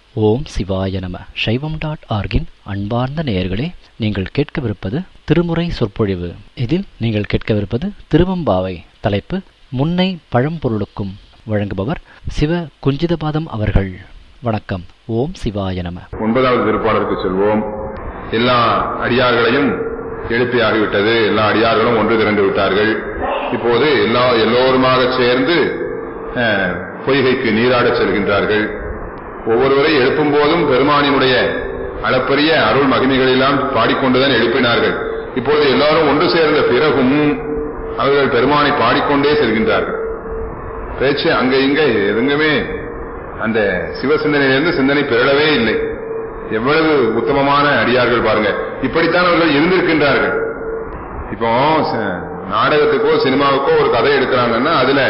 ஓம் சிவாய நம. சைவம்.org-இன் அன்பார்ந்த நேயர்களே, நீங்கள் கேட்கவிருப்பது திருமுறை சொற்பொழிவு. இதில் நீங்கள் கேட்கவிருப்பது திருவெம்பாவை. தலைப்பு முன்னை பழம்பொருளுக்கும். வழங்குபவர் சிவ குஞ்சிதபாதம் அவர்கள். வணக்கம். ஓம் சிவாய நம. 9வது திருப்பாடலுக்கு செல்வோம். எல்லா அடியார்களையும் எழுப்பியாகிவிட்டது. எல்லா அடியார்களும் ஒன்று திரண்டு விட்டார்கள். இப்போது எல்லோருமாக சேர்ந்து பொய்கைக்கு நீராடச் செல்கின்றார்கள். ஒவ்வொருவரை எழுப்பும் போதும் பெருமானினுடைய அளப்பரிய அருள் மகிமைகளெல்லாம் பாடிக்கொண்டுதான் எழுப்பினார்கள். இப்போது எல்லாரும் ஒன்று சேர்ந்த பிறகும் அவர்கள் பெருமானை பாடிக்கொண்டே செல்கின்றார்கள். பேச்சு அங்க இங்க எதுங்குமே அந்த சிவ சிந்தனையிலிருந்து சிந்தனை பிறழவே இல்லை. எவ்வளவு உத்தமமான அடியார்கள் பாருங்க. இப்படித்தான் அவர்கள் இருந்திருக்கின்றார்கள். இப்போ நாடகத்துக்கோ சினிமாவுக்கோ ஒரு கதை எடுக்கிறாங்கன்னா அதுல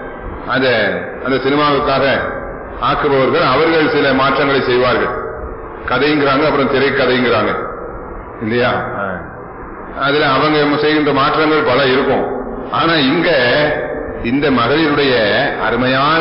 அந்த சினிமாவுக்காக ஆக்குபவர்கள் அவர்கள் சில மாற்றங்களை செய்வார்கள். கதைங்கிறாங்க, அப்புறம் திரைக்கதைங்கிறாங்க இல்லையா? அதுல அவங்க செய்கின்ற மாற்றங்கள் பல இருக்கும். ஆனா இங்க இந்த மகளிருடைய அருமையான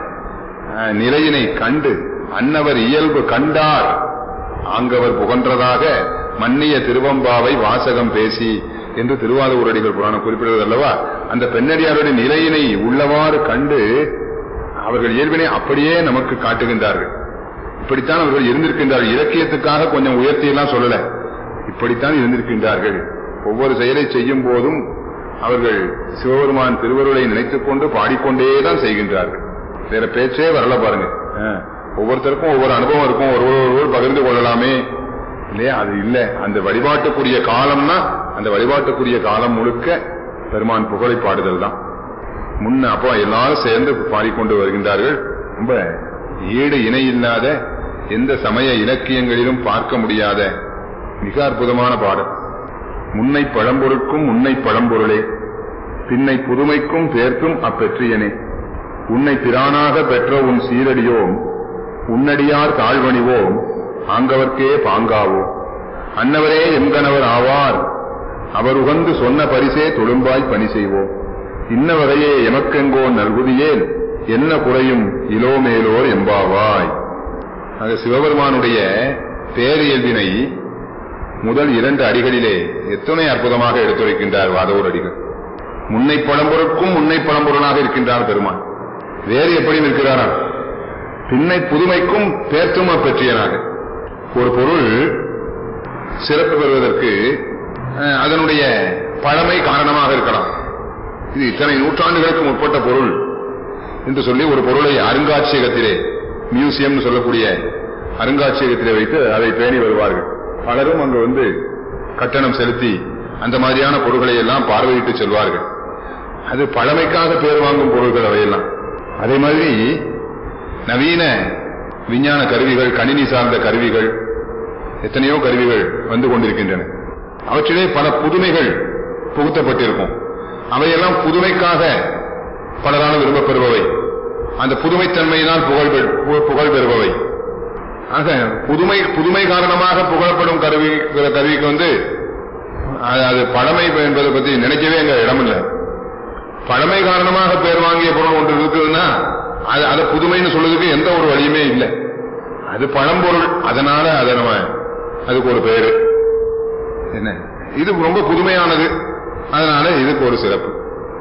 நிலையினை கண்டு அன்னவர் இயல்பு கண்டார் ஆங்கவர் புகன்றதாக மன்னிய திருவெம்பாவை வாசகம் பேசி என்று திருவாதூரடிகள் புராணம் குறிப்பிடுவது அல்லவா? அந்த பெண்ணடியாருடைய நிலையினை உள்ளவாறு கண்டு அவர்கள் இயல்பினை அப்படியே நமக்கு காட்டுகின்றார்கள். இப்படித்தான் அவர்கள் இருந்திருக்கின்றார்கள். இலக்கியத்துக்காக கொஞ்சம் உயர்த்தியெல்லாம் சொல்லல, இப்படித்தான் இருந்திருக்கின்றார்கள். ஒவ்வொரு செயலை செய்யும் போதும் அவர்கள் சிவபெருமான் திருவருளை நினைத்துக் கொண்டு பாடிக்கொண்டேதான் செய்கின்றார்கள். வேற பேச்சே வரல பாருங்க. ஒவ்வொருத்தருக்கும் ஒவ்வொரு அனுபவம் இருக்கும், ஒருவர் பகிர்ந்து கொள்ளலாமே இல்லையா? அது இல்ல. அந்த வழிபாட்டுக்குரிய காலம்னா அந்த வழிபாட்டுக்குரிய காலம் முழுக்க பெருமான் புகழை பாடுதல் தான். அப்போ எல்லாரும் சேர்ந்து பாடிக்கொண்டு வருகின்றார்கள். ரொம்ப ஈடு இணை இல்லாத எந்த சமய இலக்கியங்களிலும் பார்க்க முடியாத மிக அற்புதமான பாடல். முன்னை பழம்பொருட்கும் முன்னை பழம்பொருளே, பின்னை புதுமைக்கும் பேர்க்கும் அப்பெற்றியனே, உன்னை பிரானாக பெற்ற உன் சீரடியோம், உன்னடியார் தாழ்வணிவோம், ஆங்கவர்க்கே பாங்காவோ, அன்னவரே எங்கனவர் ஆவார், அவர் உகந்து சொன்ன பரிசே தொழும்பாய் பணி செய்வோம், இன்ன வகையே எமக்கெங்கோ நல்குதியேன், என்ன குறையும் இலோமேலோர் எம்பாவாய். ஆக சிவபெருமானுடைய பேரியல்பினை முதல் 2 அடிகளிலே எத்தனை அற்புதமாக எடுத்துரைக்கின்றார் வாதவூர் அடிகள். முன்னை பழம்பொருட்கும் முன்னை பழம்பொருளாக இருக்கின்றார் பெருமான். வேறு எப்படி நிற்கிறாரா? பின்னை புதுமைக்கும் பேர்த்தும் பெற்றியனாக. ஒரு பொருள் சிறப்பு பெறுவதற்கு அதனுடைய பழமை காரணமாக இருக்கலாம். இது இத்தனை நூற்றாண்டுகளுக்கு முற்பட்ட பொருள் என்று சொல்லி ஒரு பொருளை அருங்காட்சியகத்திலே, மியூசியம் சொல்லக்கூடிய அருங்காட்சியகத்திலே வைத்து அதை பேணி வருவார்கள். பலரும் அங்கு வந்து கட்டணம் செலுத்தி அந்த மாதிரியான பொருட்களை எல்லாம் பார்வையிட்டு செல்வார்கள். அது பழமைக்காக பேர் வாங்கும் பொருட்கள் அவையெல்லாம். அதே மாதிரி நவீன விஞ்ஞான கருவிகள், கணினி சார்ந்த கருவிகள், எத்தனையோ கருவிகள் வந்து கொண்டிருக்கின்றன. அவற்றிலே பல புதுமைகள் புகுத்தப்பட்டிருக்கும். அவையெல்லாம் புதுமைக்காக பலராலும் விரும்பப்பெறுபவை, அந்த புதுமைத்தன்மையினால் புகழ் பெறுபவை. ஆக புதுமை காரணமாக புகழப்படும் கருவிக்கு வந்து அது பழமை என்பதை பற்றி நினைக்கவே எங்க இடமில்லை. பழமை காரணமாக பேர் வாங்கிய பொருள் ஒன்று இருக்குதுன்னா அது புதுமைன்னு சொல்றதுக்கு எந்த ஒரு வழியுமே இல்லை. அது பழம்பொருள், அதனால அதுக்கு ஒரு பேரு என்ன, இது ரொம்ப புதுமையானது, அதனால இதுக்கு ஒரு சிறப்பு.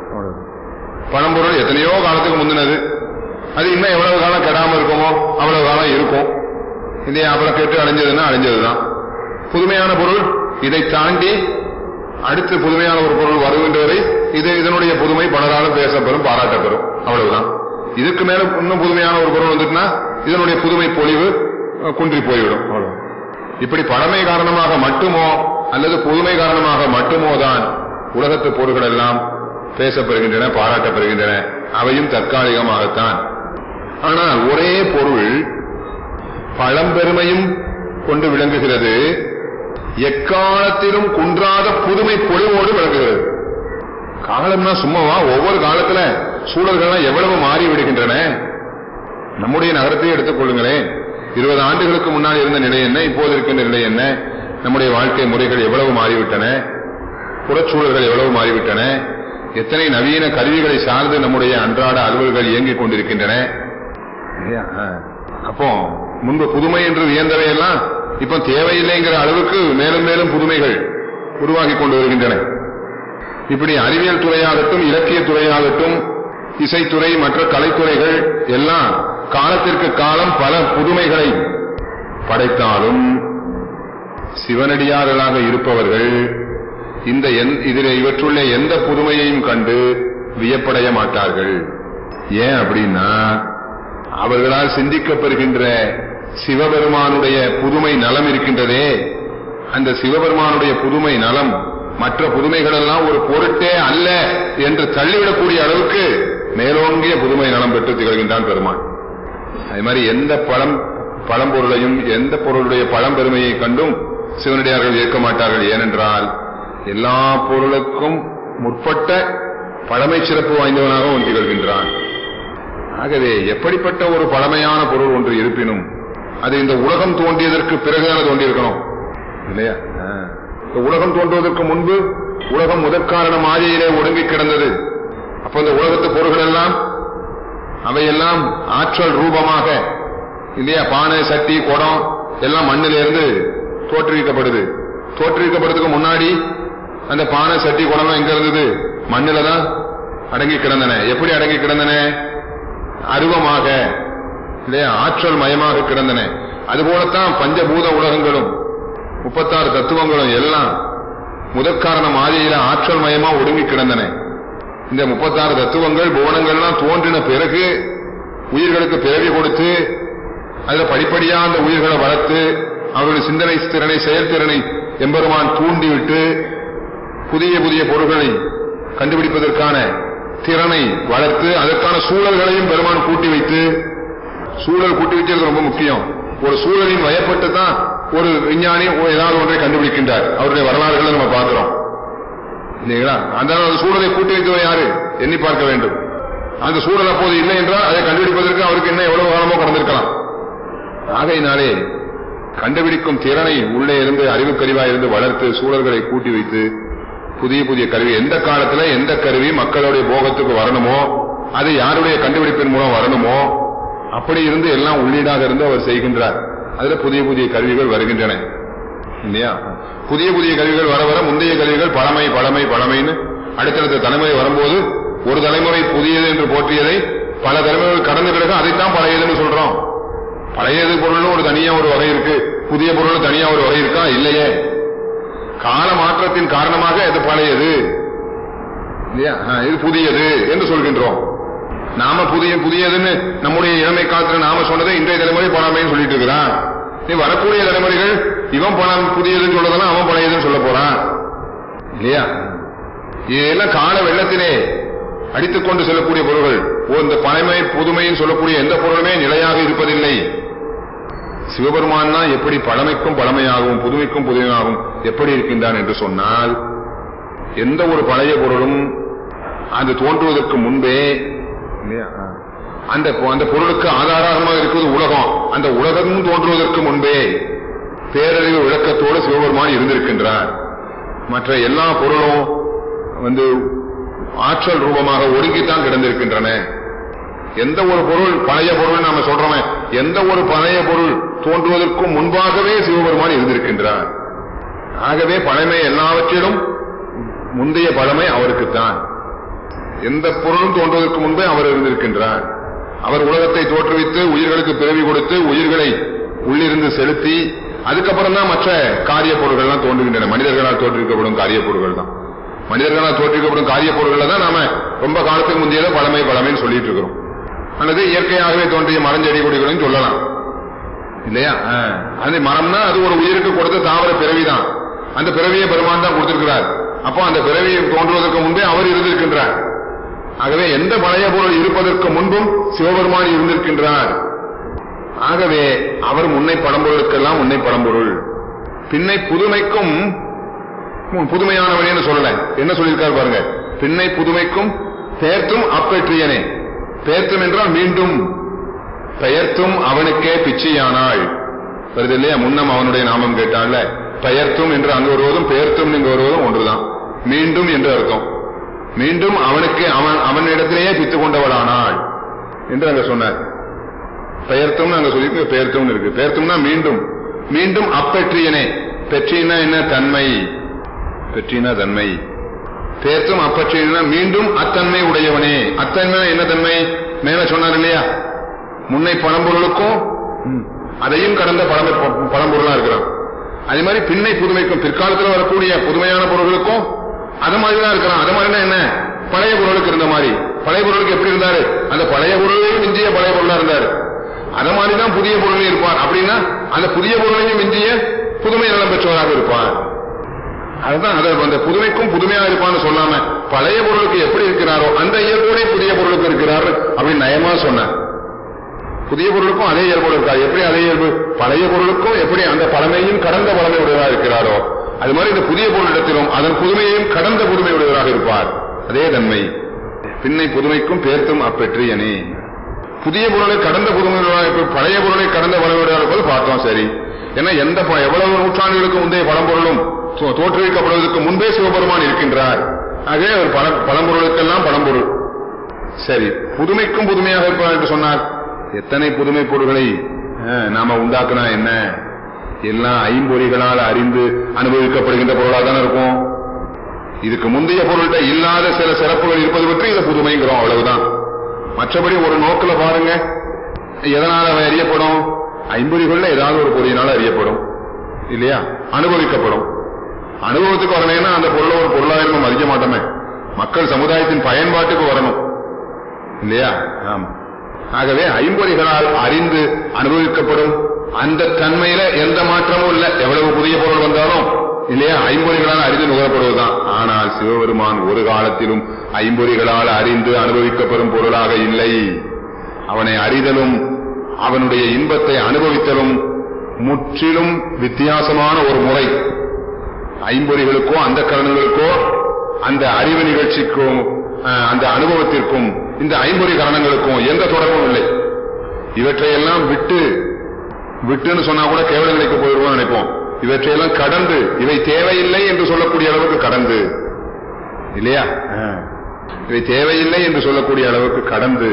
பழம்பொருள் எத்தனையோ காலத்துக்கு முந்தினது, அது இன்னும் எவ்வளவு காலம் கெடாம இருக்குமோ அவ்வளவு காலம் இருக்கும் இல்லையா? அப்புறம் கெட்டு அடைஞ்சதுன்னா அடைஞ்சதுதான். புதுமையான பொருள் இதை தாண்டி அடுத்து புதுமையான ஒரு பொருள் வருகின்றவரை இதனுடைய புதுமை பலராலும் பேசப்பெறும், பாராட்டப்பெறும், அவ்வளவுதான். இதுக்கு மேல இன்னும் புதுமையான ஒரு பொருள் வந்துட்டுனா இதனுடைய புதுமை பொலிவு குன்றி போய்விடும். இப்படி பழமை காரணமாக மட்டுமோ அல்லது புதுமை காரணமாக மட்டுமோ தான் உலகத்து பொருள்கள் எல்லாம் பேசப்பெறுகின்றன, பாராட்டப்பெறுகின்றன. அவையும் தற்காலிகமாகத்தான். ஆனால் ஒரே பொருள் பழம்பெருமையும் கொண்டு விளங்குகிறது, எக்காலத்திலும் குன்றாத புதுமை பொலிவோடு விளங்குகிறது. காலம்னா சும்மாவா? ஒவ்வொரு காலத்துல சூழல்கள்லாம் எவ்வளவு மாறி விடுகின்றன. நம்முடைய நகரத்தையே எடுத்துக் கொள்ளுங்களேன். 20 ஆண்டுகளுக்கு முன்னால் இருந்த நிலை என்ன, இப்போது இருக்கின்ற நிலை என்ன? நம்முடைய வாழ்க்கை முறைகள் எவ்வளவு மாறிவிட்டன, புறச்சூழல்கள் எவ்வளவு மாறிவிட்டன, எத்தனை நவீன கருவிகளை சார்ந்து நம்முடைய அன்றாட அலுவல்கள் இயங்கிக் கொண்டிருக்கின்றன. அப்போ முன்பு புதுமை என்று வியந்தவையெல்லாம் இப்ப தேவையில்லைங்கிற அளவுக்கு மேலும் மேலும் புதுமைகள் உருவாகி கொண்டு வருகின்றன. இப்படி அறிவியல் துறையாகட்டும், இலக்கிய துறையாகட்டும், இசைத்துறை, மற்ற கலைத்துறைகள் எல்லாம் காலத்திற்கு காலம் பல புதுமைகளை படைத்தாலும் சிவனடியார்களாக இருப்பவர்கள் இவற்றுள்ள எந்த புதுமையையும் கண்டு வியப்படைய மாட்டார்கள். ஏன் அப்படின்னா, அவர்களால் சிந்திக்கப்பெறுகின்ற சிவபெருமானுடைய புதுமை நலம் இருக்கின்றதே, அந்த சிவபெருமானுடைய புதுமை நலம் மற்ற புதுமைகளெல்லாம் ஒரு பொருட்டே அல்ல என்று தள்ளிவிடக்கூடிய அளவுக்கு மேலோங்கிய புதுமை நலம் பெற்று திகழ்கின்றான் பெருமான். அதே மாதிரி எந்த பழம்பொருளையும், எந்த பொருளுடைய பழம்பெருமையை கண்டும் சிவனடியார்கள் ஏற்க மாட்டார்கள். ஏனென்றால் எல்லா பொருளுக்கும் முற்பட்ட பழமை சிறப்பு வாய்ந்தவனாக ஒன்று திகழ்கின்றான். ஆகவே எப்படிப்பட்ட ஒரு பழமையான பொருள் ஒன்று இருப்பினும் அது இந்த உலகம் தோன்றியதற்கு பிறகுதான் தோன்றியிருக்கணும் இல்லையா? இந்த உலகம் தோன்றுவதற்கு முன்பு உலகம் முதற்காரண மாயையிலே ஒடுங்கி கிடந்தது. அப்ப இந்த உலகத்து பொருள்கள் எல்லாம் அவையெல்லாம் ஆற்றல் ரூபமாக இல்லையா, பானை, சட்டி, குடம் எல்லாம் மண்ணிலிருந்து தோற்றுவிக்கப்படுது. தோற்றுவிக்கப்படுறதுக்கு முன்னாடி அந்த பானை, சட்டி, குடம் எங்க இருந்தது? மண்ணில தான் அடங்கி கிடந்தன. எப்படி அடங்கி கிடந்தன? அருவமாக இல்லையா, ஆற்றல் மயமாக கிடந்தன. அதுபோலத்தான் பஞ்சபூத உலகங்களும் 36 தத்துவங்களும் எல்லாம் முதற்காரண மாயையில ஆற்றல் மயமா ஒடுங்கி கிடந்தன. இந்த 36 தத்துவங்கள் புவனங்கள்லாம் தோன்றின பிறகு உயிர்களுக்கு பிறவி கொடுத்து அதுல படிப்படியா அந்த உயிர்களை வளர்த்து அவருடைய சிந்தனை திறனை, செயல்திறனை எம்பெருமான் தூண்டிவிட்டு புதிய புதிய பொருள்களை கண்டுபிடிப்பதற்கான திறனை வளர்த்து அதற்கான சூழல்களையும் பெருமான் கூட்டி வைத்து, சூழல் கூட்டி வைக்கிறது ரொம்ப முக்கியம். ஒரு சூழலின் வயப்பட்டு தான் ஒரு விஞ்ஞானி ஏதாவது ஒன்றை கண்டுபிடிக்கின்றார். அவருடைய வரலாறுகளை நம்ம பார்க்கிறோம் இல்லைங்களா? அந்த சூழலை கூட்டி வைத்தவர் யாரு? எண்ணி பார்க்க வேண்டும். அந்த சூழல் அப்போது இல்லை என்றால் அதை கண்டுபிடிப்பதற்கு அவருக்கு என்ன எவ்வளவு காலமோ கடந்திருக்கலாம். ஆகையினாலே கண்டுபிடிக்கும் திறனை உள்ளே இருந்து, அறிவுக்கருவாய் இருந்து வளர்த்து சூழல்களை கூட்டி வைத்து புதிய புதிய கருவி, எந்த காலத்துல எந்த கருவி மக்களுடைய போகத்துக்கு வரணுமோ, அது யாருடைய கண்டுபிடிப்பின் மூலம் வரணுமோ அப்படி இருந்து எல்லாம் உள்ளீடாக இருந்து அவர் செய்கின்றார். அதுல புதிய புதிய கருவிகள் வருகின்றன இல்லையா? புதிய புதிய கருவிகள் வர வர முந்தைய கருவிகள் பழமை பழமை பழமைன்னு அடுத்தடுத்த தலைமுறை வரும்போது ஒரு தலைமுறை புதியது என்று போற்றியதை பல தலைமுறைகள் கடந்த பிறகு அதைத்தான் பழையதுன்னு சொல்றோம். பழையது பொருள் ஒரு தனியா ஒரு வகை இருக்கு, புதிய பொருள் தனியா ஒரு வகை இருக்கா? இல்லையே. கால மாற்றத்தின் காரணமாக இது பழையது இல்லையா, இது புதியது என்று சொல்கின்றோம். நாம புதியதுன்னு நம்முடைய இளமை காலத்துல நாம சொன்னதை இன்றைய தலைமுறை பழமைன்னு சொல்லிட்டு இருக்கிறான். நீ வரக்கூடிய தலைமுறைகள் இவன் புதியதுன்னு சொல்றதெல்லாம் அவன் பழையதுன்னு சொல்ல போறான் இல்லையா? இதெல்லாம் கால வெள்ளத்திலே அடித்துக் கொண்டு செல்லக்கூடிய பொருள்கள். இந்த பழமை புதுமைன்னு சொல்லக்கூடிய எந்த பொருளுமே நிலையாக இருப்பதில்லை. சிவபெருமான் தான் எப்படி பழமைக்கும் பழமையாகவும் புதுமைக்கும் புதுமையாகவும் எப்படி இருக்கின்றான் என்று சொன்னால், எந்த ஒரு பழைய பொருளும் அது தோன்றுவதற்கு முன்பே அந்த பொருளுக்கு ஆதாரமாக இருக்கிறது உலகம். அந்த உலகமும் தோன்றுவதற்கு முன்பே பேரறிவு விளக்கத்தோடு சிவபெருமான் இருந்திருக்கின்றார். மற்ற எல்லா பொருளும் ஆற்றல் ரூபமாக ஒடுங்கித்தான் கிடந்திருக்கின்றன. எந்த ஒரு பொருள் பழைய பொருள் நாம சொல்றோமே, எந்த ஒரு பழைய பொருள் தோன்றுவதற்கும் முன்பாகவே சிவபெருமான் இருந்திருக்கின்றார். ஆகவே பழமை எல்லாவற்றிலும் முந்தைய பழமை அவருக்குத்தான். எந்த பொருளும் தோன்றுவதற்கு முன்பே அவர் இருந்திருக்கின்றார். அவர் உலகத்தை தோற்றுவித்து உயிர்களுக்கு பிறவி கொடுத்து உயிர்களை உள்ளிருந்து செலுத்தி அதுக்கப்புறம் தான் மற்ற காரிய பொருள்கள்லாம் தோன்றுகின்றன. மனிதர்களால் தோற்றுவிக்கப்படும் காரிய பொருள்கள் தான். மனிதர்களால் தோற்றுவிக்கப்படும் காரிய பொருள்கள் தான் நாம ரொம்ப காலத்துக்கு முந்தையத பழமை பழமைன்னு சொல்லிட்டு இருக்கிறோம். அல்லது இயற்கையாகவே தோன்றிய மரஞ்செடி கொடிகளையும் சொல்லலாம் இல்லையா? அந்த மரம்னா அது ஒரு உயிருக்கு கொடுத்த தாவர பிறவிதான். அந்த பிறவியை பெருமான் தான் கொடுத்திருக்கிறார். அப்போ அந்த பிறவியை தோன்றுவதற்கு முன்பே அவர் இருந்திருக்கின்றார். ஆகவே எந்த பழைய பொருள் இருப்பதற்கு முன்பும் சிவபெருமான் இருந்திருக்கின்றார். ஆகவே அவர் முன்னை பழம்பொருளுக்கெல்லாம் முன்னை பழம்பொருள், பின்னை புதுமைக்கும் புதுமையானவனேன்னு சொல்லல. என்ன சொல்லியிருக்காரு பாருங்க, பின்னை புதுமைக்கும் பெயர்த்தும் அப்பெற்றியனே. பெயர்த்தும் என்றால் மீண்டும், பெயர்த்தும் அவனுக்கே பிச்சையானாள் வருது இல்லையா? முன்னம் அவனுடைய நாமம் கேட்டான்ல, பெயர்த்தும் என்று அங்கு வருவதும் பெயர்த்தும் இங்கு வருவதும் ஒன்றுதான். மீண்டும் என்று அர்த்தம். மீண்டும் அவனுக்கு அவனிடத்திலேயே பித்து கொண்டவளானாள் என்று அங்க சொன்னார். பெயர்த்தும் அங்க சொல்லி பெயர்த்தும் இருக்கு. பெயர்த்தும்னா மீண்டும் மீண்டும் அப்பெற்றியனே. பெற்றினா என்ன? தன்மை. பெற்றினா தன்மை. பெயர்த்தும் அப்பெற்றியனா மீண்டும் அத்தன்மை உடையவனே. அத்தன்மை என்ன தன்மை? மேல சொன்னார் இல்லையா, முன்னை பழம்பொருளுக்கும் அதையும் கடந்த பழம்பொருளா இருக்கிறான். அதே மாதிரி பின்னை புதுமைக்கும் பிற்காலத்தில் வரக்கூடிய புதுமையான பொருள்களுக்கும் அது மாதிரிதான் இருக்கிறான். அது மாதிரினா என்ன? பழைய பொருளுக்கு இருந்த மாதிரி. பழைய பொருளுக்கு எப்படி இருந்தாரு? அந்த பழைய பொருளையும் மிஞ்சிய பழைய பொருளா இருந்தாரு. அது மாதிரிதான் புதிய பொருளையும் இருப்பார். அப்படின்னா அந்த புதிய பொருளையும் மிஞ்சிய புதுமை நலம் பெற்றவராக இருப்பார். அதுதான் அந்த புதுமைக்கும் புதுமையா இருப்பான்னு சொல்லாம பழைய பொருளுக்கு எப்படி இருக்கிறாரோ அந்த இயல்போட புதிய பொருளுக்கு இருக்கிறார் அப்படின்னு நயமா சொன்னார். புதிய பொருளுக்கும் அதே இயல்போடு இருக்காரு. எப்படி அதே இயல்பு? பழைய பொருளுக்கும் எப்படி அந்த பழமையும் கடந்த பழமை உடையவராக இருக்கிறாரோ அது மாதிரி இந்த புதிய பொருளிடத்திலும் அதன் புதுமையையும் கடந்த புதுமை உடையவராக இருப்பார். அதே தன்மை. பின்னை புதுமைக்கும் பேர்த்தும் அப்பெற்றியனே. புதிய பொருளை கடந்த புதுமையுடைய பழைய பொருளை கடந்த பழமையுடைய போது பார்த்தோம். சரி, ஏன்னா எவ்வளவு நூற்றாண்டுகளுக்கு முந்தைய பழம்பொருளும் தோற்றுவிக்கப்படுவதற்கு முன்பே சிவபெருமான் இருக்கின்றார். ஆகவே ஒரு பழம்பொருளுக்கெல்லாம் பழம்பொருள். சரி, புதுமைக்கும் புதுமையாக இருப்பார் என்று சொன்னார். எத்தனை புதுமை பொருள்களை நாம உண்டாக்குனா என்ன? எல்லாம் ஐம்பொறிகளால் அறிந்து அனுபவிக்கப்படுகின்ற பொருளாக தானே இருக்கும். இதுக்கு முந்தைய பொருள்கிட்ட இல்லாத சில சிறப்புகள் இருப்பது பற்றி இதை புதுமைங்கிறோம், அவ்வளவுதான். மற்றபடி ஒரு நோக்கில் பாருங்க, எதனால அவை அறியப்படும்? ஐம்பொறிகள்ல ஏதாவது ஒரு பொறியினால அறியப்படும் இல்லையா? அனுபவிக்கப்படும். அனுபவத்துக்கு வரலைன்னா அந்த பொருளை ஒரு பொருளாக நம்ம மதிக்க மாட்டோமே. மக்கள் சமுதாயத்தின் பயன்பாட்டுக்கு வரணும் இல்லையா? ஆமா. ஆகவே ஐம்பொறிகளால் அறிந்து அனுபவிக்கப்படும் அந்த தன்மையில எந்த மாற்றமும் இல்லை. எவ்வளவு புதிய பொருள் வந்தாலும் இல்லையா, ஐம்பொறிகளால் அறிந்து நுகரப்படுவதுதான். ஆனால் சிவபெருமான் ஒரு காலத்திலும் ஐம்பொறிகளால் அறிந்து அனுபவிக்கப்படும் பொருளாக இல்லை. அவனை அறிதலும் அவனுடைய இன்பத்தை அனுபவித்தலும் முற்றிலும் வித்தியாசமான ஒரு முறை. ஐம்பொறிகளுக்கோ அந்த கரணங்களுக்கோ அந்த அறிவு நிகழ்ச்சிக்கும் அந்த அனுபவத்திற்கும் இந்த ஐம்பொறி கரணங்களுக்கும் எந்த தொடர்பும் இல்லை. இவற்றையெல்லாம் விட்டுன்னு சொன்னா கூட கேவல நிலைக்கு போயிடுவோம் நினைப்போம். இவற்றையெல்லாம் கடந்து, இவை தேவையில்லை என்று சொல்லக்கூடிய அளவுக்கு கடந்து இல்லையா, இவை தேவையில்லை என்று சொல்லக்கூடிய அளவுக்கு கடந்து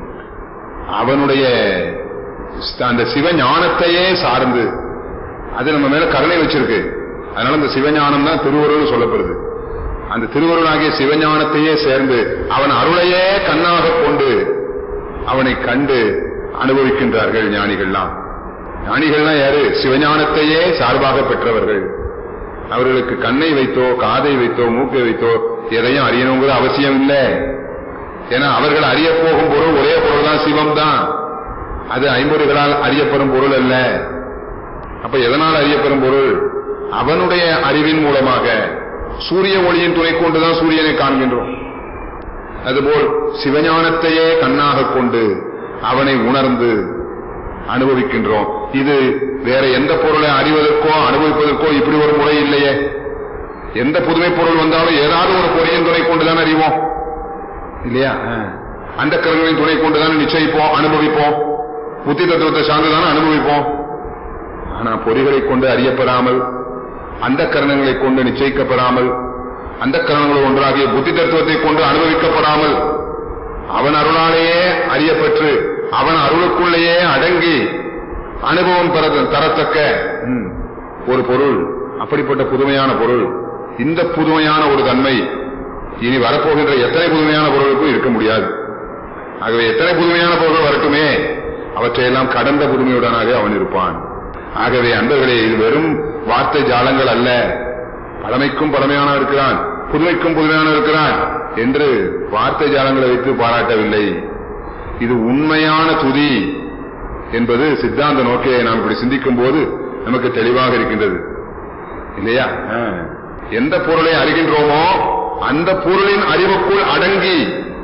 அவனுடைய அந்த சிவஞானத்தையே சார்ந்து அது நம்ம மேல கருணை வச்சிருக்கு. அதனால அந்த சிவஞானம் தான் திருவருள் சொல்லப்படுது. அந்த திருவருளாகிய சிவஞானத்தையே சேர்ந்து அவன் அருளையே கண்ணாக கொண்டு அவனை கண்டு அனுபவிக்கின்றார்கள் ஞானிகள்லாம். ஞானிகள்லாம் யாரு? சிவஞானத்தையே சார்பாக பெற்றவர்கள். அவர்களுக்கு கண்ணை வைத்தோ காதை வைத்தோ மூக்கை வைத்தோ எதையும் அறியணுங்கிற அவசியம் இல்லை. ஏன்னா அவர்கள் அறிய போகும் பொருள் ஒரே பொருள் தான், சிவம் தான். அது ஐம்பொறிகளால் அறியப்படும் பொருள் அல்ல. அப்ப எதனால் அறியப்படும் பொருள்? அவனுடைய அறிவின் மூலமாக சூரிய ஒளியின் துணை கொண்டுதான் சூரியனை காண்கின்றோம். அதுபோல் சிவஞானத்தையே கண்ணாக கொண்டு அவனை உணர்ந்து அனுபவிக்கின்றோம். இது வேற எந்த பொருளை அறிவதற்கோ அனுபவிப்பதற்கோ இப்படி ஒரு முறை இல்லையே. எந்த புதுமை பொருள் வந்தாலும் ஏதாவது ஒரு பொறியின் துணை கொண்டுதான் அறிவோம் இல்லையா? அந்த கருங்களின் துணை கொண்டுதான் நிச்சயிப்போம், அனுபவிப்போம். புத்தி தத்துவத்தை சார்ந்துதான் அனுபவிப்போம். ஆனா பொறிகளை கொண்டு அறியப்படாமல், அந்த கரணங்களை கொண்டு நிச்சயிக்கப்படாமல், அந்த கரணங்கள் ஒன்றாகிய புத்தி தத்துவத்தை கொண்டு அனுபவிக்கப்படாமல் அவன் அருளாலேயே அறியப்பட்டு அவன் அருளுக்குள்ளேயே அடங்கி அனுபவம் தரத்தக்க ஒரு பொருள். அப்படிப்பட்ட புதுமையான பொருள். இந்த புதுமையான ஒரு தன்மை இனி வரப்போகின்ற எத்தனை புதுமையான பொருளுக்கும் இருக்க முடியாது. ஆகவே எத்தனை புதுமையான பொருள் வரட்டுமே, அவற்றையெல்லாம் கடந்த புதுமையுடனாக அவன் இருப்பான். ஆகவே அன்பர்களே, இது வெறும் வார்த்தை ஜாலங்கள் அல்ல. பழமைக்கும் பழமையான இருக்கிறான், புதுமைக்கும் புதுமையான இருக்கிறான் என்று வார்த்தை ஜாலங்களை வைத்து பாராட்டவில்லை. இது உண்மையான துதி என்பது சித்தாந்த நோக்கியை நாம் இப்படி சிந்திக்கும் போது நமக்கு தெளிவாக இருக்கின்றது இல்லையா? எந்த பொருளை அறிகின்றோமோ அந்த பொருளின் அறிவுக்குள் அடங்கி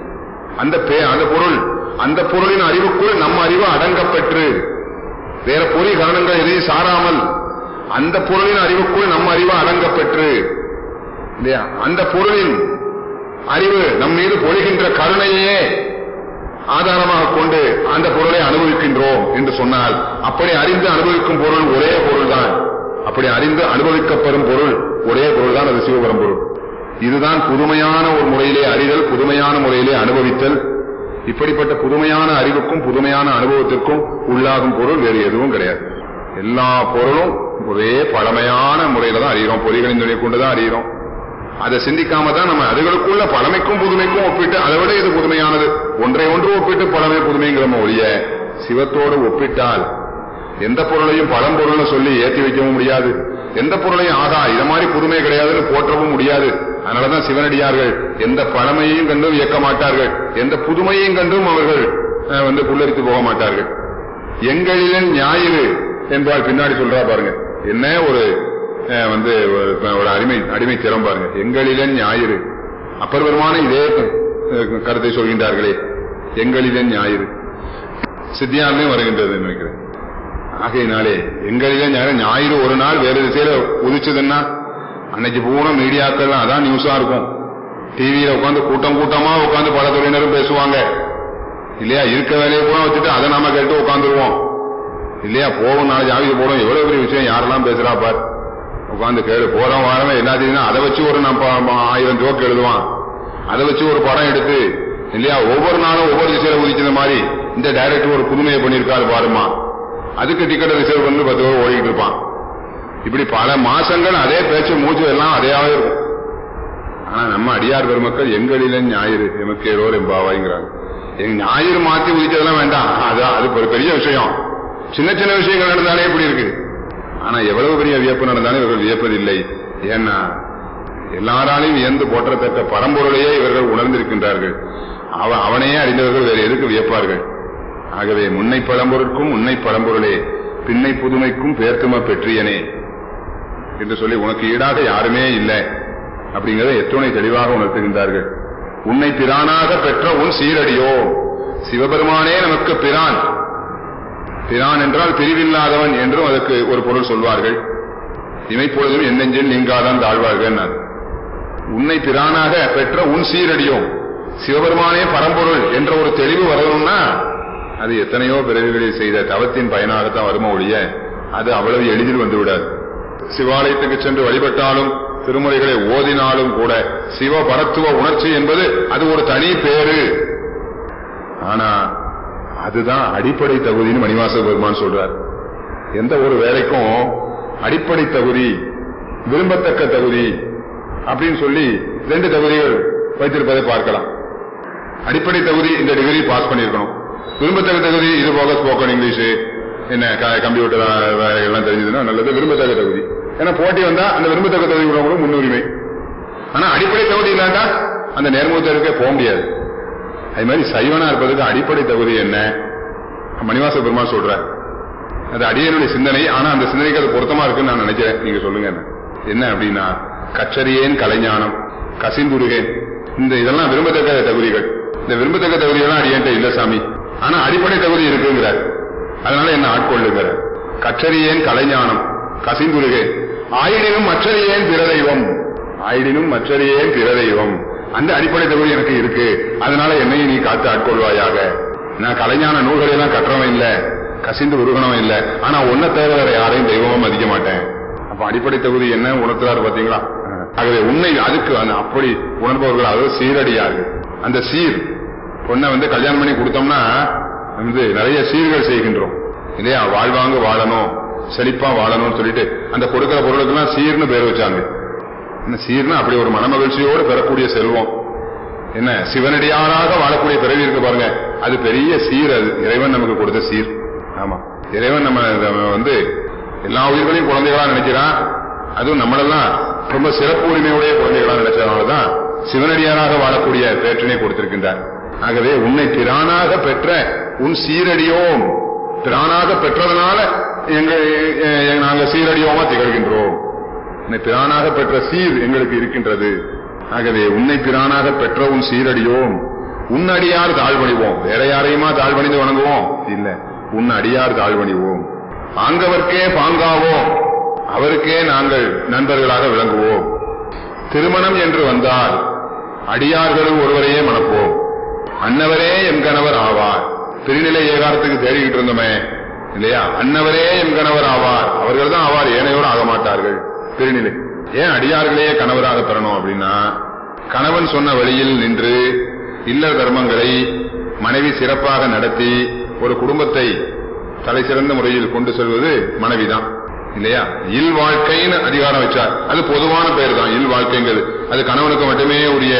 அந்த பொருளின் அறிவுக்குள் நம் அறிவு அடங்கப்பெற்று வேற பொறி கரணங்கள் எதையும் சாராமல் அந்த பொருளின் அறிவுக்குள் நம் அறிவு அடங்கப்பெற்று இல்லையா, அந்த பொருளின் அறிவு நம் மீது பொழிகின்ற கருணையே ஆதாரமாக கொண்டு அந்த பொருளை அனுபவிக்கின்றோம் என்று சொன்னால், அப்படி அறிந்து அனுபவிக்கும் பொருள் ஒரே பொருள் தான். அப்படி அறிந்து அனுபவிக்கப்படும் பொருள் ஒரே பொருள் தான், அது சிவபரம்பொருள். இதுதான் புதுமையான ஒரு முறையிலே அறிதல், புதுமையான முறையிலே அனுபவித்தல். இப்படிப்பட்ட புதுமையான அறிவுக்கும் புதுமையான அனுபவத்திற்கும் உள்ளாகும் பொருள் வேறு எதுவும் கிடையாது. எல்லா பொருளும் ஒரே பழமையான முறையில தான் அறிகிறோம், பொறிகளின் துணை கொண்டுதான் அறிகிறோம். அதை சிந்திக்காம தான் நம்ம அதுகளுக்குள்ள பழமைக்கும் புதுமைக்கும் ஒப்பிட்டு அதை விட இது புதுமையானது, ஒன்றை ஒன்று ஒப்பிட்டு பழமை புதுமைங்கிறோம ஒழிய சிவத்தோடு ஒப்பிட்டால் எந்த பொருளையும் பழம்பொருள்னு சொல்லி ஏற்றி வைக்கவும் முடியாது, எந்த பொருளையும் ஆகா இத மாதிரி புதுமை கிடையாதுன்னு போற்றவும் முடியாது. அதனாலதான் சிவனடியார்கள் எந்த பழமையையும் கண்டும் இயக்க மாட்டார்கள், எந்த புதுமையையும் கண்டும் அவர்கள் புல்லரித்து போக மாட்டார்கள். எங்களில் ஞாயிறு என்பார் பின்னாடி சொல்றா பாருங்க, என்ன ஒரு அடிமை திறம் பாருங்க. எங்களில ஞாயிறு அப்பர் பெருமான இதே கருத்தை சொல்கின்றார்களே, எங்களில ஞாயிறு சித்தியானே வருகின்றது நினைக்கிறேன். ஆகையினாலே எங்களில ஞாயிறு ஒரு நாள் வேறு திசையில உதிச்சதுன்னா அன்னைக்கு பூரா மீடியாக்கள் அதான் நியூஸா இருக்கும். டிவியில உட்காந்து கூட்டமா உட்காந்து பல துறையினரும் பேசுவாங்க இல்லையா. இருக்க வேலையை பூரா வச்சுட்டு அதை நாம கேட்டு உட்காந்துருவோம் இல்லையா. போகும் நாளைக்கு ஆவிக்கு போறோம், எவ்வளவு பெரிய விஷயம் யாரெல்லாம் பேசுறா பார், உட்காந்து கேளு. போறோம் வாரமே எல்லாத்தையும் அதை வச்சு ஒரு 1000 ஜோக்கு எழுதுவான், அதை வச்சு ஒரு படம் எடுத்து இல்லையா. ஒவ்வொரு நாளும் ஒவ்வொரு திசையில உதிக்கிற மாதிரி இந்த டைரக்டர் ஒரு புதுமையை பண்ணிருக்காரு பாருமா, அதுக்கு டிக்கெட் ரிசர்வ் பண்ணி 10 பேர் ஓடிக்கிட்டு இருப்பான். இப்படி பல மாசங்கள் அதே பேச்சு மூச்சு எல்லாம் அதையாவே இருக்கும். ஆனா நம்ம அடியார் பெருமக்கள் எங்களில ஞாயிறு எமக்கேரோர் எம்பாவாய்ங்கிறாங்க. எங்க ஞாயிறு மாத்தி உதிச்சதெல்லாம் வேண்டாம், அது ஒரு பெரிய விஷயம். சின்ன சின்ன விஷயங்கள் நடந்தாலே இப்படி இருக்கு. ஆனா எவ்வளவு பெரிய வியப்பு நடந்தாலும் இவர்கள் வியப்பதில்லை. ஏன்னா எல்லாராலையும் வியந்து போற்றத்தக்க பரம்பொருளையே இவர்கள் உணர்ந்திருக்கின்றார்கள். அவனையே அறிந்தவர்கள் வேறு எதுக்கு வியப்பார்கள்? ஆகவே முன்னை பழம்பொருட்கும் உன்னை பழம்பொருளே பின்னை புதுமைக்கும் பேர்த்தும பெற்றியனே என்று சொல்லி உனக்கு ஈடாக யாருமே இல்லை அப்படிங்கறத எத்துணை தெளிவாக உணர்த்துகின்றார்கள். உன்னை பிரானாக பெற்ற உன் சீரடியோ, சிவபெருமானே நமக்கு பிரான். பிரான் என்றால் பிரிவில்லாதவன் என்றும் அதற்கு ஒரு பொருள் சொல்வார்கள். இமைப்பொழுதும் என் நெஞ்சில் நீங்காதான் தாழ்வார்கள். உன்னை பிரானாக பெற்ற உன் சீரடியோ, சிவபெருமானே பரம்பொருள் என்ற ஒரு தெளிவு வரணும்னா அது எத்தனையோ பிறவிகளில் செய்த தவத்தின் பயனாகத்தான் வருமோ ஒழிய அது அவ்வளவு எளிதில் வந்துவிடாது. சிவாலயத்துக்கு சென்று வழிபட்டாலும் திருமுறைகளை ஓதினாலும் கூட சிவபரத்துவ உணர்ச்சி என்பது அது ஒரு தனி பேரு. ஆனா அதுதான் அடிப்படை தகுதின்னு மணிவாசக பெருமான் சொல்றார். எந்த ஒரு வேலைக்கும் அடிப்படை தகுதி, விரும்பத்தக்க தகுதி அப்படின்னு சொல்லி 2 தகுதிகள் வைத்திருப்பதை பார்க்கலாம். அடிப்படை தகுதி இந்த டிகிரி பாஸ் பண்ணிருக்கணும், விரும்பத்தக்க தகுதி இது போக ஸ்போக்கன் இங்கிலீஷ் என்ன கம்ப்யூட்டர் எல்லாம் தெரிஞ்சதுன்னா நல்லது. விரும்பத்தக்க தகுதி ஏன்னா போட்டி வந்தா அந்த விரும்பத்தக்க தகுதி கூட முன்னுரிமை. ஆனா அடிப்படை தகுதி இல்லாட்டா அந்த நேர்முகத்திற்கே போக முடியாது. அது மாதிரி சைவனா இருப்பதுக்கு அடிப்படை தகுதி என்ன மணிவாச பெருமாள் சொல்ற, அது அடியனுடைய சிந்தனை. ஆனா அந்த சிந்தனைக்கு அது பொருத்தமா இருக்குன்னு நான் நினைக்கிறேன். நீங்க சொல்லுங்க என்ன அப்படின்னா, கச்சரியேன் கலைஞானம் கசிந்துருகேன், இந்த இதெல்லாம் விரும்பத்தக்க தகுதிகள். இந்த விரும்பத்தக்க தகுதியெல்லாம் அடியன்ட்ட இல்ல சாமி, ஆனா அடிப்படை தகுதி இருக்குங்கிறார். அதனால என்ன ஆட்கொள்ளுங்கிற. கச்சரியேன் கலைஞானம் கசிந்துருகேன் ஆயிடினும் மற்றறியேன் பிறதெய்வம், ஆயிடினும் மற்றறியேன் பிறதெய்வம், அந்த அடிப்படை தகுதி எனக்கு இருக்கு. அதனால என்னையும் நீ காத்து ஆட்கொள்வாயாக. நான் கலைஞான நூல்களை எல்லாம் கற்றவன் இல்ல, கசிந்து உருகணவன் இல்ல, ஆனா ஒன்ன தவிர யாரையும் தெய்வமும் மதிக்க மாட்டேன். அப்ப அடிப்படை தகுதி என்ன உணர்த்துறாரு பாத்தீங்களா. ஆகவே உண்மை அதுக்கு அப்படி உணர்பவர்கள் அதாவது சீரடியார்கள். அந்த சீர் பொண்ணை கல்யாணம் பண்ணி கொடுத்தோம்னா நிறைய சீர்கள் செய்கின்றோம் இல்லையா. வாழ்வாங்க வாழணும், செழிப்பா வாழணும்னு சொல்லிட்டு அந்த கொடுக்கிற பொருளுக்கெல்லாம் சீர்னு பேர் வச்சாங்க. சீர்னா அப்படி ஒரு மனமகிழ்ச்சியோடு பெறக்கூடிய செல்வம். என்ன சிவனடியாராக வாழக்கூடிய பிறவி இருக்கு பாருங்க, அது பெரிய சீர். அது இறைவன் நமக்கு கொடுத்த சீர். ஆமா, இறைவன் நம்ம எல்லா உயிர்களையும் குழந்தைகளா நினைக்கிறான். அதுவும் நம்மளெல்லாம் ரொம்ப சிறப்பு உரிமையுடைய குழந்தைகளா நினைச்சதுனாலதான் சிவனடியாராக வாழக்கூடிய பேற்றினை கொடுத்திருக்கின்றார். ஆகவே உன்னை பிரானாக பெற்ற உன் சீரடியோம், பிரானாக பெற்றதனால நாங்க சீரடியோமா திகழ்கின்றோம். உன்னை பிரானாக பெற்ற சீர் எங்களுக்கு இருக்கின்றது. ஆகவே உன்னை பிரானாக பெற்ற உன் சீரடியோம், உன் அடியார் தாழ்வணிவோம். வேற யாரையுமா தாழ்வணிந்து வணங்குவோம் இல்ல, உன் அடியார் தாழ்வணிவோம். ஆங்கவர்க்கே பாங்காவோம், அவருக்கே நாங்கள் நண்பர்களாக விளங்குவோம். திருமணம் என்று வந்தால் அடியார்களும் ஒருவரையே மணப்போம். அன்னவரே எம் கணவர் ஆவார். திருநிலை ஏகாரத்துக்கு தேடிக்கிட்டு இருந்தோமே இல்லையா, அன்னவரே எம் கணவர் ஆவார், அவர்கள் தான் ஆவார், ஏனையோரும் ஆக மாட்டார்கள். திருநிலை ஏன் அடியார்களையே கணவராக பெறணும் அப்படின்னா, கணவன் சொன்ன வழியில் நின்று இல்ல தர்மங்களை மனைவி சிறப்பாக நடத்தி ஒரு குடும்பத்தை தலை சிறந்த முறையில் கொண்டு செல்வது மனைவிதான் இல்லையா? இல் வாழ்க்கைன்னு அதிகாரம் வச்சார். அது பொதுவான பெயர் தான் இல் வாழ்க்கைங்கிறது. அது கணவனுக்கு மட்டுமே உரிய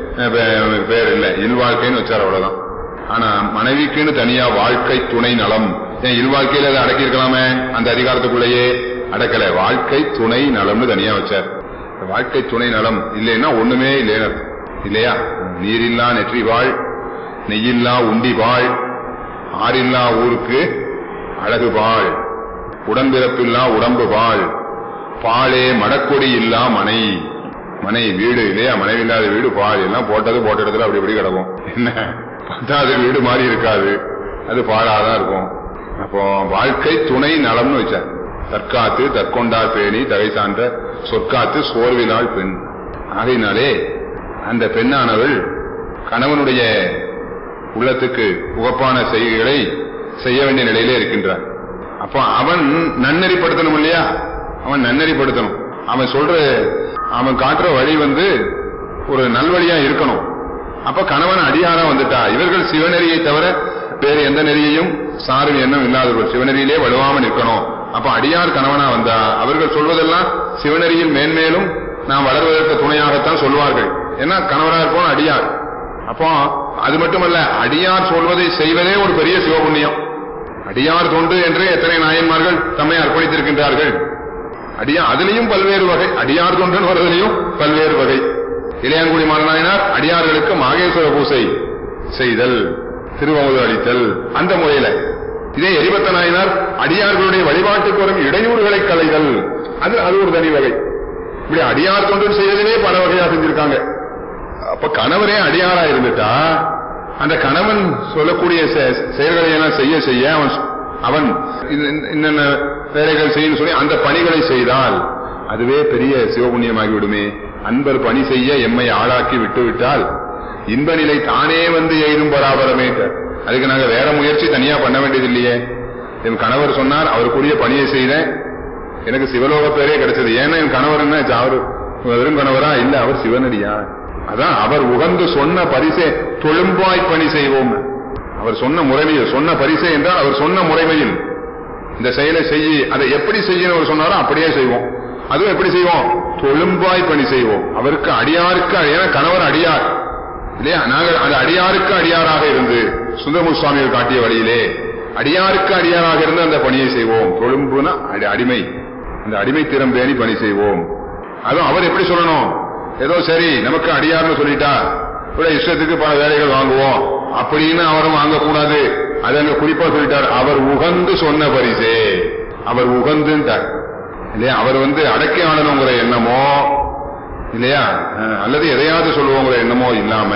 பெயர் இல்லை, இல் வாழ்க்கைன்னு வச்சார், அவ்வளவுதான். ஆனா மனைவிக்குன்னு தனியா வாழ்க்கை துணை நலம், ஏன் இல் வாழ்க்கையில அதை அடக்கி இருக்கலாமே, அந்த அதிகாரத்துக்குள்ளேயே அடக்கல. வாழ்க்கை துணை நலம்னு தனியா வச்சார். வாழ்க்கை துணை நலம் இல்லைன்னா ஒண்ணுமே இல்லைன்னு இல்லையா? நீரில்லா நெற்றி வாழ், நெய்யில்லா உண்டி வாழ், ஆறில்லா ஊருக்கு அழகு வாழ், உடன்பிறப்பில்லா உடம்பு வாழ், பாலே மடக்கொடி இல்லா மனை. மனை வீடு இல்லையா? மனைவி இல்லாத வீடு பால், எல்லாம் போட்டது போட்ட இடத்துல அப்படி எப்படி கிடக்கும். என்ன பத்தாவது வீடு மாதிரி இருக்காது, அது பாழாதான் இருக்கும். அப்போ வாழ்க்கை துணை நலம்னு வச்சார். தற்காத்து தற்கொண்டார் பேணி தகை சான்ற சொற்காத்து சோர்விலாள் பெண். ஆகையினாலே அந்த பெண்ணானவள் கணவனுடைய உள்ளத்துக்கு உகப்பான செய்கைகளை செய்ய வேண்டிய நிலையிலே இருக்கின்றார். அப்போ அவன் நன்னெறிப்படுத்தணும் இல்லையா? அவன் நன்னெறிப்படுத்தணும். அவன் சொல்ற அவன் காட்டுற வழி ஒரு நல்வழியா இருக்கணும். அப்ப கணவன் அடியாரா வந்துட்டா, இவர்கள் சிவநெறியை தவிர வேறு எந்த நெறியையும் சாரும் எண்ணம் இல்லாதவர்கள், சிவநெறியிலே வலுவாமல் இருக்கணும். அப்ப அடியார் கணவனா வந்தா அவர்கள் சொல்வதெல்லாம் சிவநெறியில் மேன்மேலும் நாம் வளர்வதற்கு துணையாகத்தான் சொல்வார்கள். ஏன்னா கணவராக இருப்போம் அடியார். அப்போ அது மட்டுமல்ல, அடியார் சொல்வதை செய்வதே ஒரு பெரிய சிவபுண்ணியம். அடியார் தொண்டு என்று எத்தனை நாயன்மார்கள் தம்மை அர்ப்பணித்திருக்கின்றார்கள். அதிலையும் பல்வேறு வகை, அடியார் தொண்டுன்னு வருவதிலையும் பல்வேறு வகை. இளையான்குடி மாறனாயினார் அடியார்களுக்கு மாகேஸ்வர பூசை செய்தல், திருவமுது அளித்தல், அந்த முறையில. இதே எரிபத்த நாயனார் அடியார்களுடைய வழிபாட்டுக்கு வரும் இடையூறுகளை களைதல், அது ஒரு தனி வகை. இப்படி அடியார் தொண்டு செய்வதிலே பல வகையா செஞ்சிருக்காங்க. அப்ப கணவரே அடியாரா இருந்துட்டா அந்த கணவன் சொல்லக்கூடிய செயல்களை எல்லாம் செய்ய செய்ய அவன் என்னென்ன வேலைகள் செய்யணும் சொல்லி அந்த பணிகளை செய்தால் அதுவே பெரிய சிவபுண்ணியமாகி விடுமே. அன்பர் பணி செய்ய எம்மை ஆளாக்கி விட்டுவிட்டால் இன்ப நிலை தானே எய்தும் பராபரமே. அதுக்கு நாங்க வேற முயற்சி தனியா பண்ண வேண்டியது இல்லையே. என் கணவர் சொன்னார், அவருக்குரிய பணியை செய்தேன், எனக்கு சிவலோக பேரே கிடைச்சது. ஏன்னா என் கணவர் என்ன அவரு வெறும் கணவரா இல்ல, அவர் சிவனடியா. அதான் அவர் உகந்து சொன்ன பரிசே தொழும்பாய் பணி செய்வோம். அவர் சொன்ன முறைமையில், சொன்ன பரிசே என்றால் அவர் சொன்ன முறைமையில் இந்த செயலை செய்ய, அதை எப்படி செய்யணும் சொன்னாரோ அப்படியே செய்வோம். அதுவும் எப்படி செய்வோம்? தொழும்பாய் பணி செய்வோம். அவருக்கு அடியாருக்கு, ஏன்னா கணவர் அடியார் இல்லையா? நாங்கள் அது அடியாருக்கு அடியாராக இருந்து சுந்தரமூர்த்தி சுவாமிகள் காட்டிய வழியிலே அடியாருக்கு அடியாராக இருந்து அந்த பணியை செய்வோம். தொழும்புனா அடிமை, அந்த அடிமை திறம் பேணி பணி செய்வோம். அதுவும் அவர் எப்படி சொல்லணும்? ஏதோ சரி நமக்கு அடியார்னு சொல்லிட்டா இஷ்டத்துக்கு பல வேலைகள் வாங்குவோம் அப்படின்னு அவரும் வாங்கக்கூடாது. அது அங்க குறிப்பா சொல்லிட்டார், அவர் உகந்து சொன்ன பரிசே. அவர் உகந்துட்டார் இல்லையா? அவர் அடக்கி ஆளணுங்கிற எண்ணமோ இல்லையா, அல்லது எதையாவது சொல்லுவோங்கிற எண்ணமோ இல்லாம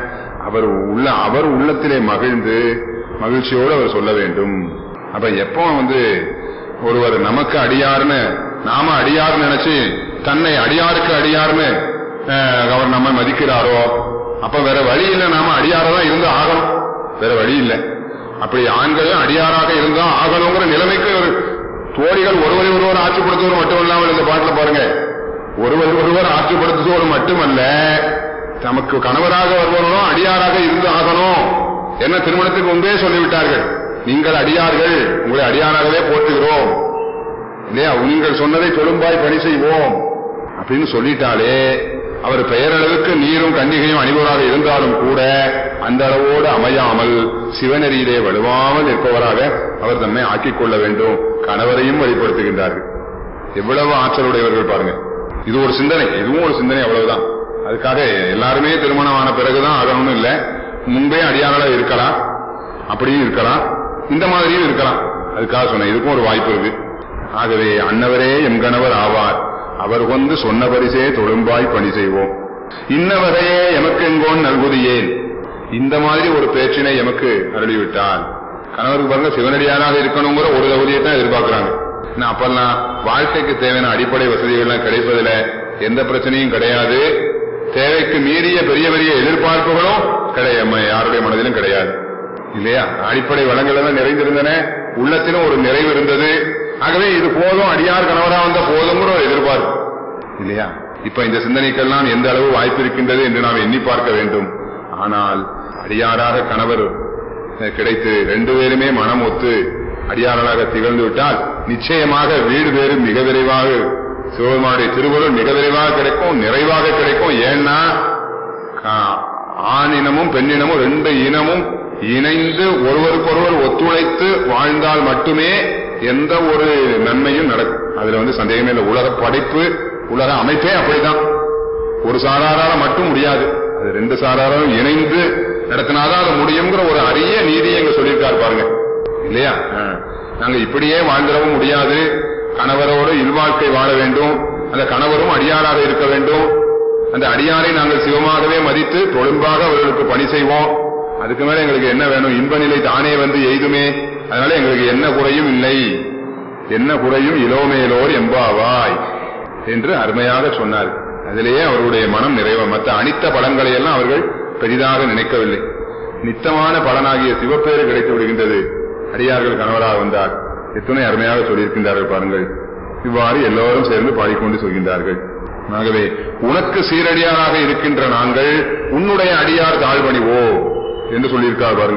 அவர் உள்ளத்திலே மகிழ்ந்து மகிழ்ச்சியோடு அவர் சொல்ல வேண்டும். அப்ப எப்போ ஒருவர் நமக்கு அடியார்னு நாம அடியார்னு நினைச்சு தன்னை அடியாருக்கு அடியார்னு அவர் நம்ம மதிக்கிறாரோ அப்ப வேற வழி இல்லை, நாம அடியாரதான் இருந்து ஆகணும், வேற வழி இல்லை. அப்படி ஆண்களும் அடியாராக இருந்தா ஆகணுங்கிற நிலைமைக்கு தோழிகள் ஒருவர் ஆட்சிப்படுத்துவது மட்டுமல்லாமல் இந்த பாட்டுல பாருங்க, ஒருவர் ஆட்சிப்படுத்துவது மட்டுமல்ல, நமக்கு கணவராக வருவனும் அடியாராக இருந்து ஆகணும். என்ன திருமணத்துக்கு முன்பே சொல்லிவிட்டார்கள், நீங்கள் அடியார்கள், உங்களை அடியாராகவே போற்றுகிறோம் இல்லையா, நீங்கள் சொன்னதை தொழும்பாய் பணி செய்வோம் அப்படின்னு சொல்லிட்டாலே அவர் பெயரளவுக்கு நீரும் கன்னிகையும் அணிபவராக இருந்தாலும் கூட அந்த அளவோடு அமையாமல் சிவநெறியிலே வலுவாமல் இருப்பவராக அவர் தம்மை ஆக்கிக் கொள்ள வேண்டும். கணவரையும் வழிபடுத்துகின்றார்கள். எவ்வளவு ஆற்றலுடையவர்கள் பாருங்க. இது ஒரு சிந்தனை, இதுவும் ஒரு சிந்தனை, அவ்வளவுதான். அதுக்காக எல்லாருமே திருமணமான பிறகுதான் ஆகணும்னு இல்லை, முன்பே அடியாராக இருக்கலாம், அப்படியும் இருக்கலாம், இந்த மாதிரியும் இருக்கலாம். அதுக்காக சொன்ன இதுக்கும் ஒரு வாய்ப்பு இருக்கு. ஆகவே அன்னவரே எம் கணவர் ஆவார், அவர் சொன்ன பரிசே தொழும்பாய் பணி செய்வோம். இன்னவரையே எமக்கு எங்கோன் நல்குதியேன். இந்த மாதிரி ஒரு பேச்சினை எமக்கு அருளிவிட்டால், கணவருக்கு பாருங்க சிவனடியாராக இருக்கணுங்கிற ஒரு தகுதியை தான் எதிர்பார்க்கிறாங்க. அப்பெல்லாம் வாழ்க்கைக்கு தேவையான அடிப்படை வசதிகள்லாம் கிடைப்பதில் எந்த பிரச்சனையும் கிடையாது. தேவைக்கு மீறிய பெரிய பெரிய எதிர்பார்ப்புகளும் யாருடைய மனதிலும் கிடையாது இல்லையா. அடிப்படை வளங்கள் எல்லாம் நிறைந்திருந்தன, உள்ளத்திலும் ஒரு நிறைவு இருந்தது. ஆகவே இது போதும், அடியார் கணவரா வந்த போதுங்கிற ஒரு எதிர்பார்ப்பு இல்லையா. இப்ப இந்த சிந்தனைக்கெல்லாம் எந்த அளவு வாய்ப்பு இருக்கின்றது என்று நாம் எண்ணி பார்க்க வேண்டும். ஆனால் அடியாராக கணவர் கிடைத்து 2 பேருமே மனம் ஒத்து அடியார்களாக திகழ்ந்து விட்டால் நிச்சயமாக வீடு பேரு மிக விரைவாக சிவபெருமானுடைய திருவருள் மிக விரைவாக கிடைக்கும், நிறைவாக கிடைக்கும். ஏன்னா ஆணினமும் பெண்ணினமும் 2 இனமும் இணைந்து ஒருவருக்கொருவர் ஒத்துழைத்து வாழ்ந்தால் மட்டுமே எந்த ஒரு நன்மையும் நடக்கும். அதுல சந்தேகமே இல்லை. உலக படைப்பு, உலக அமைப்பே அப்படிதான். ஒரு சாராரால மட்டும் முடியாது, அது 2 சாராரும் இணைந்து நடத்தினாதான் அது முடியுங்கிற ஒரு அரிய நீதியை எங்க சொல்லியிருக்காரு பாருங்க, இல்லையா? நாங்க இப்படியே வாழ்ந்திடவும் முடியாது. கணவரோடு இல்வாழ்க்கை வாழ வேண்டும். அந்த கணவரும் அடியாராக இருக்க வேண்டும். அந்த அடியாரை நாங்கள் சிவமாகவே மதித்து தொழும்பாக அவர்களுக்கு பணி செய்வோம். அதுக்கு மேல எங்களுக்கு என்ன வேணும்? இன்ப நிலை தானே எய்துமே. அதனால எங்களுக்கு என்ன குறையும் இல்லை, என்ன குறையும் இலோமேலோர் எம்பாவாய் என்று அருமையாக சொன்னார். அதிலேயே அவருடைய மனம் நிறைவு. மற்ற அனித்த பலன்களை எல்லாம் அவர்கள் பெரிதாக நினைக்கவில்லை. நித்தமான பலனாகிய சிவப்பேறு கிடைத்து விடுகின்றது. அடியார்கள் கணவராக வந்தார். எத்தனை அருமையாக சொல்லியிருக்கின்றார்கள் பாருங்கள். இவ்வாறு எல்லோரும் சேர்ந்து பாடிக்கொண்டு சொல்கின்றார்கள். ஆகவே உனக்கு சீரடியாராக இருக்கின்ற நாங்கள் உன்னுடைய அடியார் தாழ்வணிவோ என்று சொல்லியிருக்கார் பாருங்க.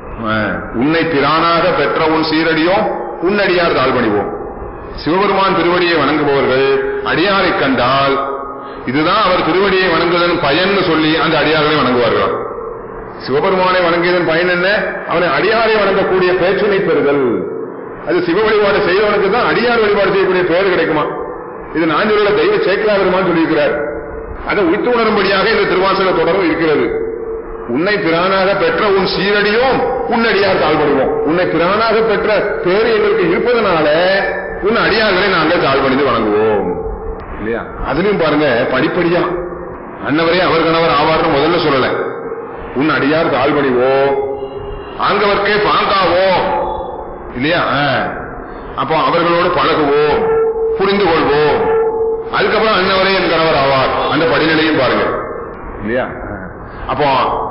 உன்னை பிரானாக பெற்ற உன் சீரடியோ உன்னடியார் தாழ்வணிவோம். சிவபெருமான் திருவடியை வணங்குபவர்கள் அடியாரை கண்டால் இதுதான் அவர் திருவடியை வணங்குவதன் பயன் சொல்லி அந்த அடியார்களை வணங்குவார்கள். சிவபெருமானை வணங்கியதன் பயன் என்ன? அவனை அடியாரை வணங்கக்கூடிய பேச்சினை பெறுதல். அது சிவ வழிபாடு செய்தவனுக்கு தான் அடியார் வழிபாடு செய்யக்கூடிய பெயர் கிடைக்குமா? இது நாஞ்சிலுள்ள தெய்வ சேக்கிழார் பெருமான் சொல்லியிருக்கிறார். அதை உய்த்து உணரும்படியாக இந்த திருவாசக தொடரும் இருக்கிறது. உன்னை பிரானாக பெற்ற உன் சீரடியும் உன்னடியார் தாழ்வணிவோம். உன்னை பிரானாக பெற்ற பேரு எங்களுக்கு இருப்பதனால உன் அடியார்களை நாங்கள் தாழ்வணிந்து வணங்குவோம், இல்லையா? அதுலயும் பாருங்க, படிப்படியா அன்னவரே அவர் கணவர் ஆவார்னு முதல்ல சொல்லல. உன் அடியார் தாழ்வணிவோ, ஆங்கவர்க்கே பாங்காவோ, இல்லையா? அப்போ அவர்களோடு பழகுவோம், புரிந்து கொள்வோம். அதுக்கப்புறம் அன்னவரே என் கணவர் ஆவார். அந்த படிநிலையும் பாருங்க, இல்லையா? அப்போ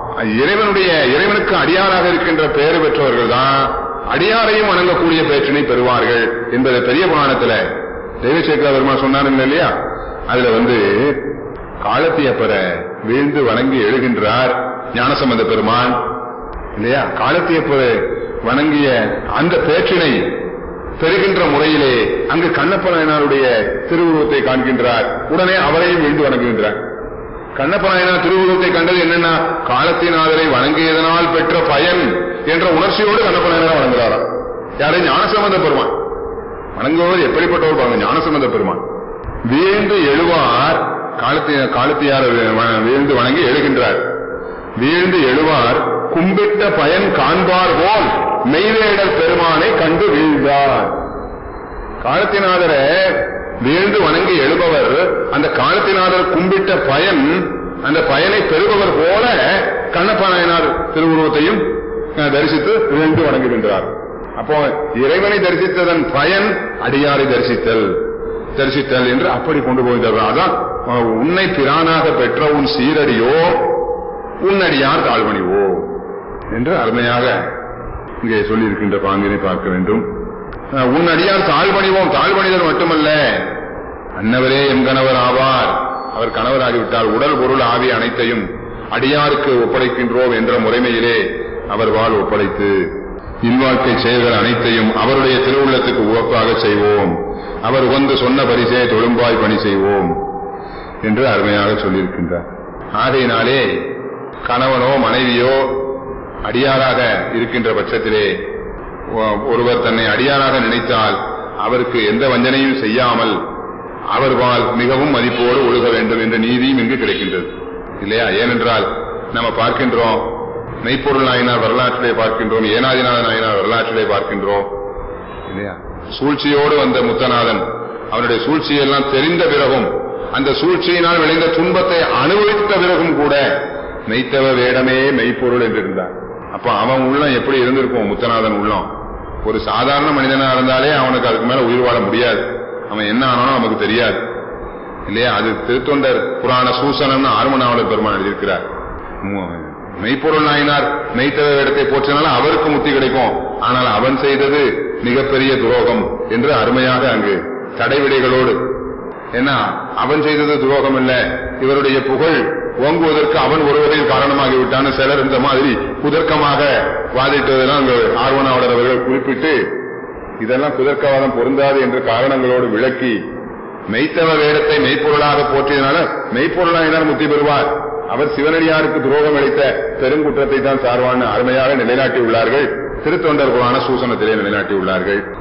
இறைவனுக்கு அடியாராக இருக்கின்ற பெயர் பெற்றவர்கள் தான் அடியாரையும் வணங்கக்கூடிய பேற்றினை பெறுவார்கள் என்பதை பெரிய புராணத்துல தெய்வசேகர பெருமான் சொன்னாருங்க, இல்லையா? அதுல காலத்தியப்பர வீழ்ந்து வணங்கி எழுகின்றார் ஞானசம்பந்த பெருமான், இல்லையா? காலத்தியப்பர வணங்கிய அந்த பேற்றினை பெறுகின்ற முறையிலே அங்கு கண்ணப்ப நாயனாருடைய திருவுருவத்தை காண்கின்றார். உடனே அவரையும் வீழ்ந்து வணங்குகின்றார். கண்ணப்ப நாயனார் திருவுருவத்தை கண்டது என்னன்னா, காலத்தினாதரை வணங்கியதனால் பெற்ற பயன் என்ற உணர்ச்சியோடு கண்ணப்ப நாயனார் வணங்குகிறாராம். யாரை? ஞானசம்பந்த பெருமான். வணங்குபவர் எப்படிப்பட்டவர் பாருங்க, ஞானசம்பந்த பெருமான். வீழ்ந்து எழுவார், காலத்தியார் வீழ்ந்து வணங்கி எழுகின்றார். வீழ்ந்து எழுவார் கும்பிட்ட பயன் காண்பார் போல் மெய்வேடர் பெருமானை கண்டு வீழ்ந்தார். காலத்தினாதர வீழ்ந்து வணங்கி எழுபவர் அந்த காலத்தினாதர் கும்பிட்ட பயன், அந்த பயனை பெறுபவர் போல கண்ணப்ப நாயனார் திருவுருவத்தையும் தரிசித்து வீழ்ந்து வணங்குகின்றார். அப்போ இறைவனை தரிசித்ததன் பயன் அடியாரை தரிசித்தல் என்று அப்படி கொண்டு போகின்றார். அதான் உன்னை பிரானாக பெற்ற உன் சீரடியோ உன்னடியார் தாழ்வணிவோ என்று அருமையாக இங்கே சொல்லியிருக்கின்ற பாங்கினை பார்க்க வேண்டும். உன் அடியார் தாழ்வணிவோம். தாழ்வணிதல் மட்டுமல்ல, அன்னவரே எம் கணவர் ஆவார். அவர் கணவராகிவிட்டால் உடல் பொருள் ஆவி அனைத்தையும் அடியாருக்கு ஒப்படைக்கின்றோம் என்ற முறைமையிலே அவர் வாழ் ஒப்படைத்து இல்வாழ்க்கை செயல்கள் அனைத்தையும் அவருடைய திருவுள்ளத்துக்கு உவப்பாக செய்வோம். அவர் உகந்து சொன்ன பரிசே தொழும்பாய் பணி செய்வோம் என்று அருமையாக சொல்லியிருக்கின்றார். ஆகையினாலே கணவனோ மனைவியோ அடியாராக இருக்கின்ற பட்சத்திலே ஒருவர் தன்னை அடியாராக நினைத்தால் அவருக்கு எந்த வஞ்சனையும் செய்யாமல் அவர்வால் மிகவும் மதிப்போடு ஒழுக வேண்டும் என்ற நீதியும் இங்கு கிடைக்கின்றது, இல்லையா? ஏனென்றால் நம்ம பார்க்கின்றோம், மெய்ப்பொருள் நாயனார் வரலாற்றிலே பார்க்கின்றோம், ஏனாதிநாத நாயனார் வரலாற்றிலே பார்க்கின்றோம், இல்லையா? சூழ்ச்சியோடு வந்த முத்தநாதன் அவனுடைய சூழ்ச்சியெல்லாம் தெரிந்த பிறகும் அந்த சூழ்ச்சியினால் விளைந்த துன்பத்தை அனுபவித்த பிறகும் கூட மெய்த்தவ வேடமே மெய்ப்பொருள் என்று இருந்தார். அப்ப அவன் உள்ளம் எப்படி இருந்திருக்கும்? முத்தநாதன் உள்ளம் ஒரு சாதாரண மனிதனா இருந்தாலே அவனுக்கு அதுக்கு மேல உயிர் வாழ முடியாது. அவன் என்ன ஆனாலும் நமக்கு தெரியாது, இல்லையா? அது திருத்தொண்டர் புராண சூசனம்னு ஆர்மநாவலர் பெருமான் எழுதியிருக்கிறார். மெய்ப்பொருள் நாயனார் மெய்த்தவ வேடத்தை போற்றினாலும் அவருக்கு முத்தி கிடைக்கும். ஆனால் அவன் செய்தது மிகப்பெரிய துரோகம் என்று அருமையாக அங்கு தடைவிடைகளோடு, ஏன்னா அவன் செய்தது துரோகம் இல்ல, இவருடைய புகழ் ஓங்குவதற்கு அவன் ஒரு வகையில் காரணமாகிவிட்டான சிலர் இந்த மாதிரி குதர்க்கமாக வாதிட்டதெல்லாம் ஆர்வனாவலர் அவர்கள் குறிப்பிட்டு இதெல்லாம் குதர்க்கவாதம் பொருந்தாது என்ற காரணங்களோடு விளக்கி மெய்த்தவ வேடத்தை மெய்ப்பொருளாக போற்றியதனால மெய்ப்பொருளாயினால் முத்தி பெறுவார், அவர் சிவனடியாருக்கு துரோகம் அளித்த பெருங்குற்றத்தை தான் சார்வான அருமையாக நிலைநாட்டியுள்ளார்கள். திருத்தொண்டர் புராண சூசனத்திலே நிலைநாட்டியுள்ளார்கள்.